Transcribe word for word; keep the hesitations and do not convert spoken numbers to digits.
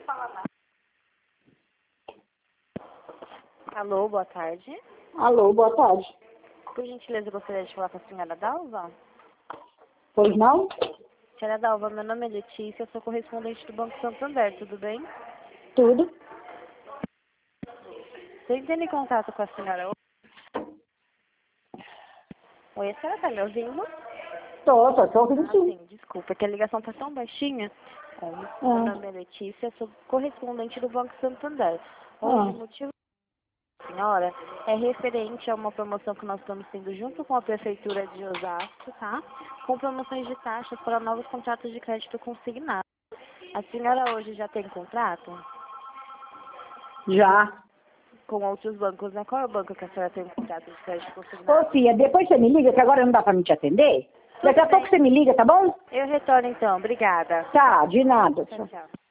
Alô, boa tarde. Alô, boa tarde. Por gentileza, eu gostaria de falar com a senhora Dalva. Pois não? Senhora Dalva, meu nome é Letícia, eu sou correspondente do Banco Santander, tudo bem? Tudo? Estou entrando em contato com a senhora. Oi, a senhora está me ouvindo? Tô, tô, tô ouvindo Ah, sim. sim, desculpa, que a ligação está tão baixinha. Bom, meu Ah, nome é Letícia, eu sou correspondente do Banco Santander. Hoje, ah, o motivo da senhora é referente a uma promoção que nós estamos tendo junto com a Prefeitura de Osasco, tá? Com promoções de taxas para novos contratos de crédito consignado. A senhora hoje já tem contrato já. com outros bancos, né? Qual é o banco que a senhora tem contrato de crédito consignado? Ô, Fia, depois você me liga, que agora não dá pra me te atender. Tudo Daqui a bem. pouco você me liga, tá bom? Eu retorno então. Obrigada. Tá, de nada. Tchau, tchau.